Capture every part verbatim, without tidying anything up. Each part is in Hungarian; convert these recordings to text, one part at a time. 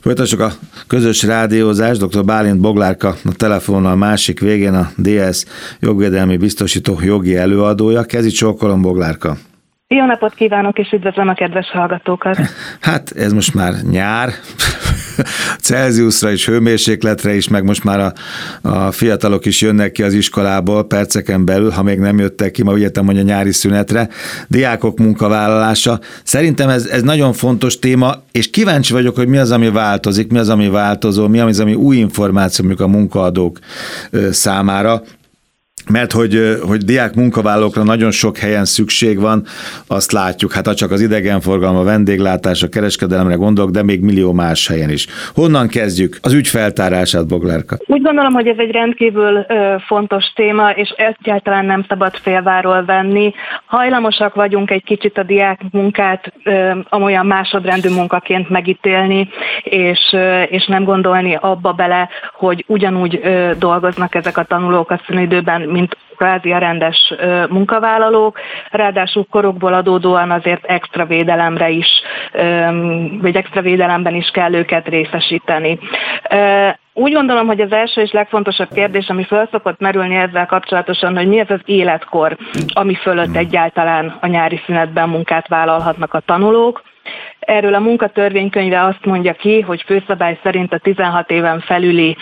Folytassuk a közös rádiózást. doktor Bálint Boglárka a telefonnal a másik végén, a dé es jogvédelmi biztosító jogi előadója. Kezi csókolom, Boglárka. Jó napot kívánok, és üdvözlöm a kedves hallgatókat. Hát ez most már nyár, Celsiusra is, hőmérsékletre is, meg most már a, a fiatalok is jönnek ki az iskolából perceken belül, ha még nem jöttek ki, ma úgy értem, hogy a nyári szünetre. Diákok munkavállalása. Szerintem ez, ez nagyon fontos téma, és kíváncsi vagyok, hogy mi az, ami változik, mi az, ami változó, mi az, ami új információ mondjuk a munkaadók számára. Mert hogy, hogy diák munkavállalókra nagyon sok helyen szükség van, azt látjuk, hát ha csak az idegenforgalom, a vendéglátás, a kereskedelemre gondolok, de még millió más helyen is. Honnan kezdjük az ügy feltárását, Boglárka? Úgy gondolom, hogy ez egy rendkívül ö, fontos téma, és egyáltalán nem szabad félváról venni. Hajlamosak vagyunk egy kicsit a diák munkát ö, amolyan másodrendű munkaként megítélni, és, ö, és nem gondolni abba bele, hogy ugyanúgy ö, dolgoznak ezek a tanulók a szünidőben, mint kvázi a rendes munkavállalók, ráadásul korokból adódóan azért extra védelemre is, vagy extra védelemben is kell őket részesíteni. Úgy gondolom, hogy az első és legfontosabb kérdés, ami föl szokott merülni ezzel kapcsolatosan, hogy mi ez az életkor, ami fölött egyáltalán a nyári szünetben munkát vállalhatnak a tanulók. Erről a munkatörvénykönyve azt mondja ki, hogy főszabály szerint a tizenhat éven felüli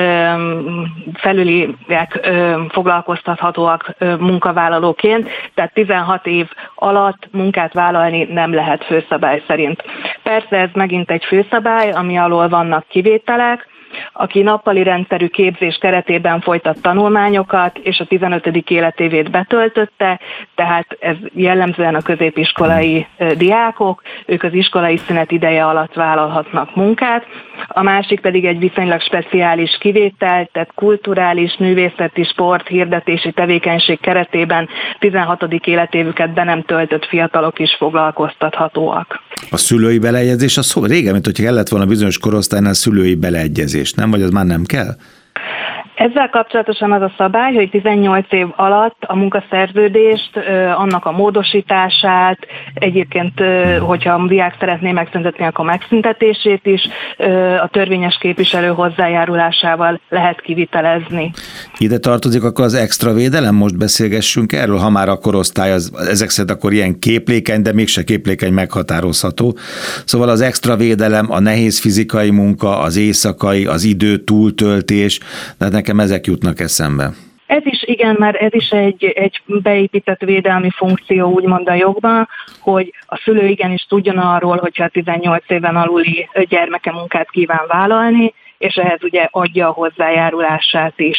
felüliek foglalkoztathatóak munkavállalóként, tehát tizenhat év alatt munkát vállalni nem lehet főszabály szerint. Persze ez megint egy főszabály, ami alól vannak kivételek. Aki nappali rendszerű képzés keretében folytat tanulmányokat, és a tizenötödik életévét betöltötte, tehát ez jellemzően a középiskolai diákok, ők az iskolai szünet ideje alatt vállalhatnak munkát. A másik pedig egy viszonylag speciális kivétel, tehát kulturális, művészeti, sport, hirdetési tevékenység keretében tizenhatodik életévüket be nem töltött fiatalok is foglalkoztathatóak. A szülői beleegyezés, az szó, régen, mint hogyha kellett volna bizonyos korosztálynál szülői beleegyezés, nem? Vagy az már nem kell? Ezzel kapcsolatosan az a szabály, hogy tizennyolc év alatt a munkaszerződést, annak a módosítását, egyébként, hogyha a diák szeretné megszüntetni, akkor megszüntetését is a törvényes képviselő hozzájárulásával lehet kivitelezni. Ide tartozik akkor az extra védelem? Most beszélgessünk erről, ha már a korosztály az, ezek szerint akkor ilyen képlékeny, de mégse képlékeny meghatározható. Szóval az extra védelem, a nehéz fizikai munka, az éjszakai, az idő túltöltés, de nekem ezek jutnak eszembe. Ez is igen, mert ez is egy, egy beépített védelmi funkció, úgymond a jogban, hogy a szülő igenis tudjon arról, hogyha a tizennyolc éven aluli gyermeke munkát kíván vállalni, és ehhez ugye adja a hozzájárulását is.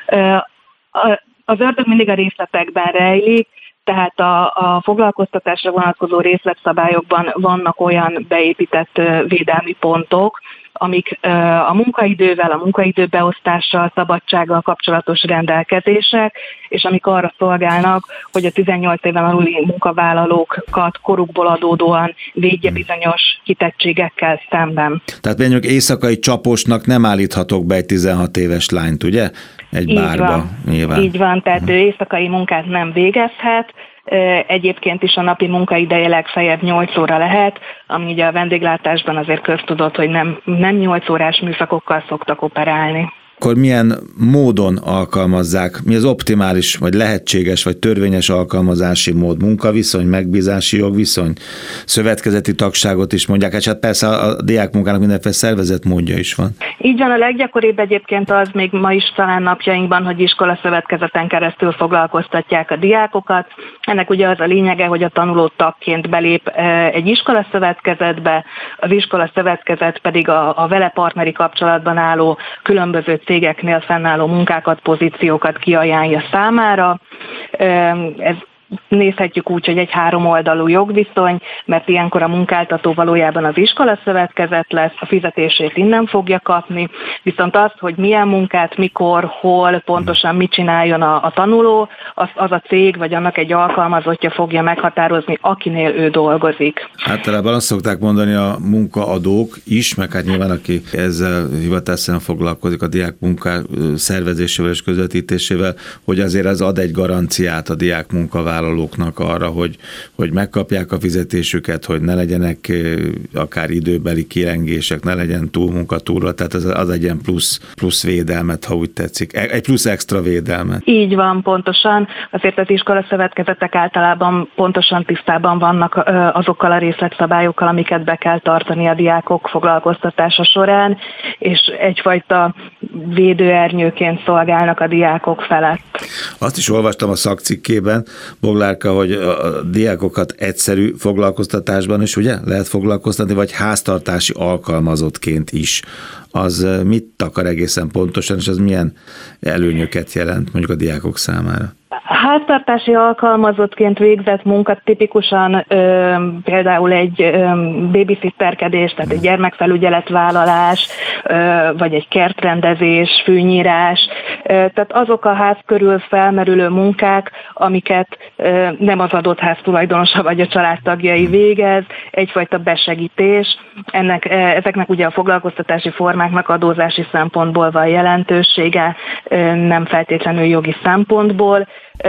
Az ördög mindig a részletekben rejlik, tehát a, a foglalkoztatásra vonatkozó részletszabályokban vannak olyan beépített védelmi pontok, amik a munkaidővel, a munkaidőbeosztással, szabadsággal kapcsolatos rendelkezések, és amik arra szolgálnak, hogy a tizennyolc éven aluli munkavállalókat korukból adódóan védje bizonyos kitettségekkel szemben. Tehát mondjuk éjszakai csaposnak nem állíthatok be egy tizenhat éves lányt, ugye? Egy Így bárba. Van. Nyilván. Így van, tehát ő éjszakai munkát nem végezhet. Egyébként is a napi munkaideje legfeljebb nyolc óra lehet, ami ugye a vendéglátásban azért köztudott, hogy nem, nem nyolc órás műszakokkal szoktak operálni. Akkor milyen módon alkalmazzák, mi az optimális, vagy lehetséges, vagy törvényes alkalmazási mód, munkaviszony, megbízási jogviszony, szövetkezeti tagságot is mondják, és hát persze a diákmunkának mindenféle szervezett módja is van. Így van, a leggyakoribb egyébként az még ma is talán napjainkban, hogy iskolaszövetkezeten keresztül foglalkoztatják a diákokat. Ennek ugye az a lényege, hogy a tanuló tagként belép egy iskolaszövetkezetbe, az iskolaszövetkezet pedig a, a vele partneri kapcsolatban álló különböző cégeknél fennálló munkákat, pozíciókat kiajánlja számára. Ez nézhetjük úgy, hogy egy háromoldalú jogviszony, mert ilyenkor a munkáltató valójában az iskolaszövetkezet lesz, a fizetését innen fogja kapni, viszont azt, hogy milyen munkát, mikor, hol, pontosan mit csináljon a, a tanuló, az, az a cég vagy annak egy alkalmazottja fogja meghatározni, akinél ő dolgozik. Általában azt szokták mondani a munkaadók is, meg hát nyilván aki ezzel hivatalosan foglalkozik a diák munká szervezésével és közvetítésével, hogy azért ez ad egy garanciát a diák munkavállalóknak munkavállalóknak arra, hogy, hogy megkapják a fizetésüket, hogy ne legyenek akár időbeli kilengések, ne legyen túlmunka túlra, tehát az, az egy ilyen plusz, plusz védelmet, ha úgy tetszik, egy plusz extra védelmet. Így van, pontosan. Azért az iskolaszövetkezetek általában pontosan tisztában vannak azokkal a részletszabályokkal, amiket be kell tartani a diákok foglalkoztatása során, és egyfajta védőernyőként szolgálnak a diákok felett. Azt is olvastam a szakcikkében, Boglárka, hogy a diákokat egyszerű foglalkoztatásban is ugye lehet foglalkoztatni, vagy háztartási alkalmazottként is. Az mit akar egészen pontosan, és az milyen előnyöket jelent mondjuk a diákok számára? Háztartási alkalmazottként végzett munka tipikusan ö, például egy ö, babysitterkedés, tehát egy gyermekfelügyeletvállalás, ö, vagy egy kertrendezés, fűnyírás, ö, tehát azok a ház körül felmerülő munkák, amiket ö, nem az adott ház tulajdonosa vagy a családtagjai végez, egyfajta besegítés. Ennek, ezeknek ugye a foglalkoztatási formáknak adózási szempontból van jelentősége, ö, nem feltétlenül jogi szempontból,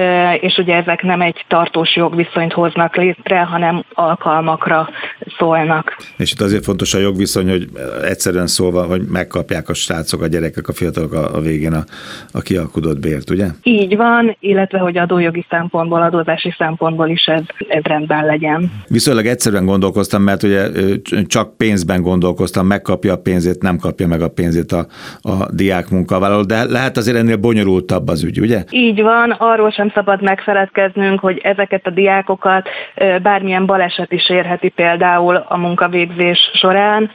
és ugye ezek nem egy tartós jogviszonyt hoznak létre, hanem alkalmakra szólnak. És itt azért fontos a jogviszony, hogy egyszerűen szólva, hogy megkapják a srácok, a gyerekek, a fiatalok a, a végén a, a kialkudott bért, ugye? Így van, illetve hogy adójogi szempontból, adózási szempontból is ez, ez rendben legyen. Viszonylag egyszerűen gondolkoztam, mert ugye csak pénzben gondolkoztam, megkapja a pénzét, nem kapja meg a pénzét a, a diák munkavállaló, de lehet azért ennél bonyolultabb az ügy, ugye? Így van, arról sem szabad megfeledkeznünk, hogy ezeket a diákokat bármilyen baleset is érheti például a munkavégzés során.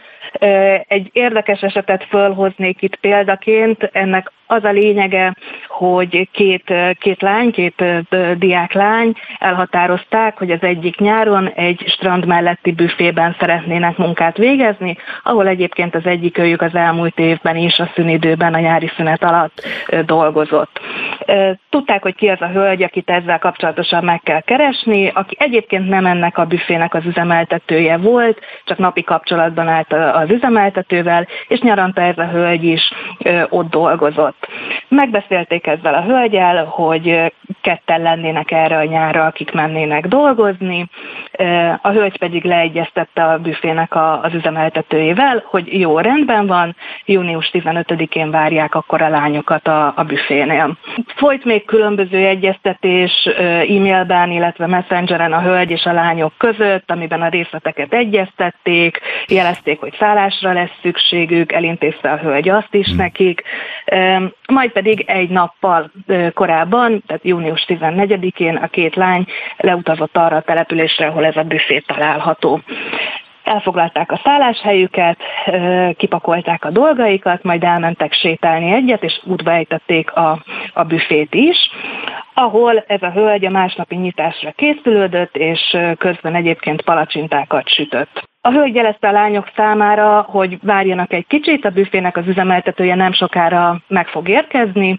Egy érdekes esetet fölhoznék itt példaként, ennek az a lényege, hogy két, két lány, két diáklány elhatározták, hogy az egyik nyáron egy strand melletti büfében szeretnének munkát végezni, ahol egyébként az egyik őjük az elmúlt évben is a szünidőben, a nyári szünet alatt dolgozott. Tudták, hogy ki az a hölgy, akit ezzel kapcsolatosan meg kell keresni, aki egyébként nem ennek a büfének az üzemeltetője volt, csak napi kapcsolatban állt az üzemeltetővel, és nyaranta ez a hölgy is ott dolgozott. Megbeszélték ezzel a hölgyel, hogy ketten lennének erre a nyárra, akik mennének dolgozni. A hölgy pedig leegyeztette a büfének az üzemeltetőjével, hogy jó, rendben van, június tizenötödikén várják akkor a lányokat a, a büfénél. Folyt még különböző egyeztetés e-mailben, illetve messengeren a hölgy és a lányok között, amiben a részleteket egyeztették, jelezték, hogy szállásra lesz szükségük, elintézte a hölgy azt is nekik, majd pedig egy nappal korábban, tehát június tizennegyedikén a két lány leutazott arra a településre, ahol ez a büfé található. Elfoglalták a szálláshelyüket, kipakolták a dolgaikat, majd elmentek sétálni egyet, és útba ejtették a, a büfét is, ahol ez a hölgy a másnapi nyitásra készülődött, és közben egyébként palacsintákat sütött. A hölgy jelezte a lányok számára, hogy várjanak egy kicsit, a büfének az üzemeltetője nem sokára meg fog érkezni,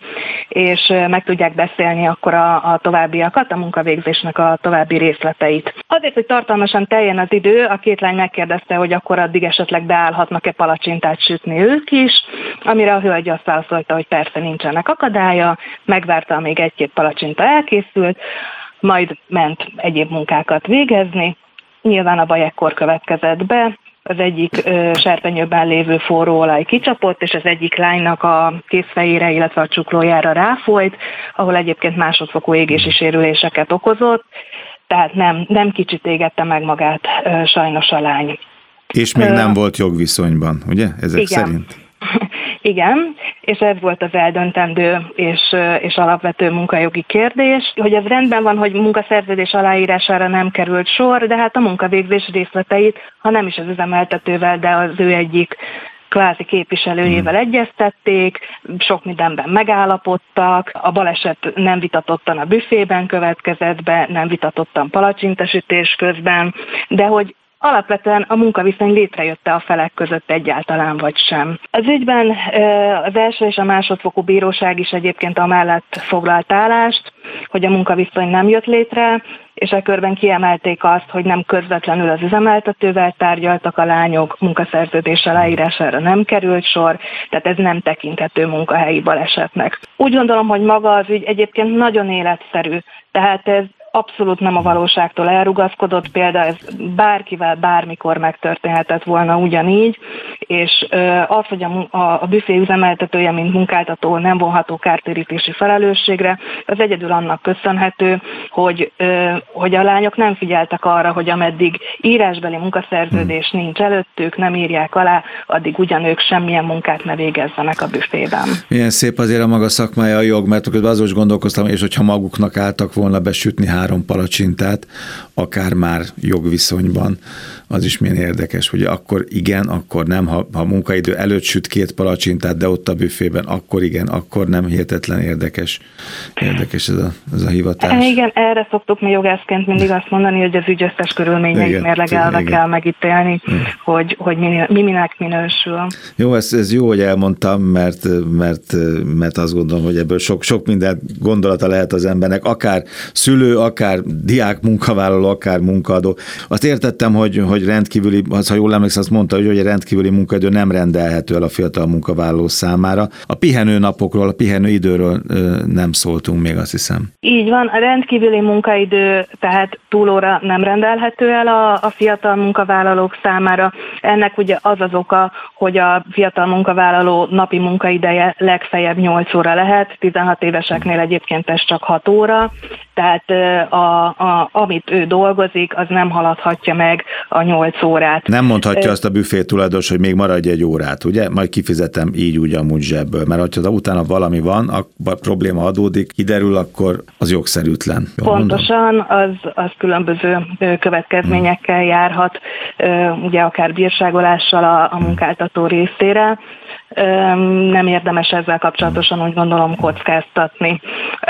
és meg tudják beszélni akkor a, a továbbiakat, a munkavégzésnek a további részleteit. Azért, hogy tartalmasan teljen az idő, a két lány megkérdezte, hogy akkor addig esetleg beállhatnak-e palacsintát sütni ők is, amire a hölgy azt válaszolta, hogy persze nincsenek akadálya, megvárta, amíg egy-két palacsinta elkészült, majd ment egyéb munkákat végezni. Nyilván a baj ekkor következett be, az egyik ö, serpenyőben lévő forróolaj kicsapott, és az egyik lánynak a kézfejére, illetve a csuklójára ráfolyt, ahol egyébként másodfokú égési sérüléseket okozott, tehát nem, nem kicsit égette meg magát ö, sajnos a lány. És még nem ö, volt jogviszonyban, ugye? Ezek igen. szerint? Igen, és ez volt az eldöntendő és, és alapvető munkajogi kérdés, hogy ez rendben van, hogy munkaszerződés aláírására nem került sor, de hát a munkavégzés részleteit, ha nem is az üzemeltetővel, de az ő egyik kvázi képviselőjével egyeztették, sok mindenben megállapodtak, a baleset nem vitatottan a büfében következett be, nem vitatottan palacsintasütés közben, de hogy alapvetően a munkaviszony létrejötte a felek között egyáltalán vagy sem. Az ügyben az első és a másodfokú bíróság is egyébként amellett foglalt állást, hogy a munkaviszony nem jött létre, és e körben kiemelték azt, hogy nem közvetlenül az üzemeltetővel tárgyaltak a lányok, munkaszerződés aláírására nem került sor, tehát ez nem tekinthető munkahelyi balesetnek. Úgy gondolom, hogy maga az ügy egyébként nagyon életszerű, tehát ez abszolút nem a valóságtól elrugaszkodott példa, ez bárkivel bármikor megtörténhetett volna ugyanígy, és az, hogy a, a büfé üzemeltetője, mint munkáltató nem vonható kártérítési felelősségre, az egyedül annak köszönhető, hogy, hogy a lányok nem figyeltek arra, hogy ameddig írásbeli munkaszerződés nincs előttük, nem írják alá, addig ugyanők semmilyen munkát ne végezzenek a büfében. Milyen szép azért a maga szakmája a jog, mert közben azon is gondolkoztam, és hogyha maguknak álltak volna besütni három palacsintát, akár már jogviszonyban, az is milyen érdekes, hogy akkor igen, akkor nem, ha, ha munkaidő előtt süt két palacsintát, de ott a büfében, akkor igen, akkor nem, hihetetlen érdekes, érdekes ez a, ez a hivatás. Igen, erre szoktuk mi jogászként mindig azt mondani, hogy az ügy összes körülményeit mérlegelve kell megítélni, igen. hogy, hogy mi, mi minek minősül. Jó, ez, ez jó, hogy elmondtam, mert, mert, mert azt gondolom, hogy ebből sok, sok minden gondolata lehet az embernek, akár szülő, akár diák munkavállaló, akár munkaadó. Azt értettem, hogy, hogy rendkívüli, az, ha jól emlékszem, azt mondta, hogy, hogy a rendkívüli munkaidő nem rendelhető el a fiatal munkavállaló számára. A pihenő napokról, a pihenő időről nem szóltunk még, azt hiszem. Így van, a rendkívüli munkaidő, tehát túlóra nem rendelhető el a, a fiatal munkavállalók számára. Ennek ugye az az oka, hogy a fiatal munkavállaló napi munkaideje legfeljebb nyolc óra lehet, tizenhat éveseknél egyébként ez csak hat óra, tehát a, a, amit ő dolgozik, az nem haladhatja meg a nyolc órát. Nem mondhatja Ö... azt a büfé tulajdonos, hogy még maradj egy órát, ugye? Majd kifizetem így úgy amúgy zsebből, mert ha utána valami van, a probléma adódik, kiderül, akkor az jogszerűtlen. Jól Pontosan, az, az különböző következményekkel hmm. járhat, ugye akár bírságolással a, a munkáltató részére. Nem érdemes ezzel kapcsolatosan úgy gondolom kockáztatni.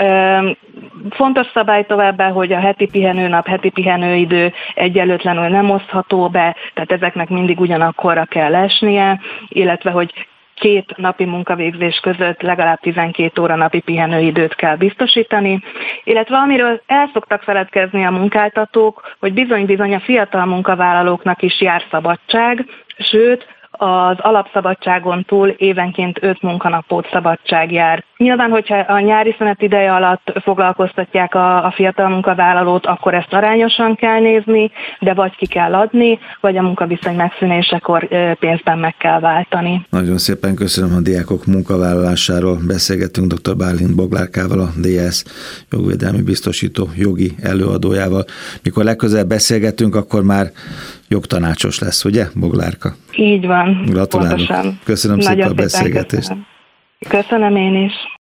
Fontos szabály továbbá, hogy a heti pihenőnap, heti pihenőidő egyenlőtlenül nem osztható be, tehát ezeknek mindig ugyanakkorra kell esnie, illetve hogy két napi munkavégzés között legalább tizenkét óra napi pihenőidőt kell biztosítani, illetve amiről el szoktak feledkezni a munkáltatók, hogy bizony-bizony a fiatal munkavállalóknak is jár szabadság, sőt, az alapszabadságon túl évenként öt munkanapot szabadság jár. Nyilván, hogyha a nyári szünet ideje alatt foglalkoztatják a, a fiatal munkavállalót, akkor ezt arányosan kell nézni, de vagy ki kell adni, vagy a munkaviszony megszűnésekor pénzben meg kell váltani. Nagyon szépen köszönöm, a diákok munkavállalásáról beszélgettünk dr. Bálint Boglárkával, a dé é es jogvédelmi biztosító jogi előadójával. Mikor legközelebb beszélgetünk, akkor már jogtanácsos lesz, ugye, Boglárka? Így van. Gratulálok. Pontosan. Köszönöm Nagyon szépen a beszélgetést. Köszönöm. köszönöm én is.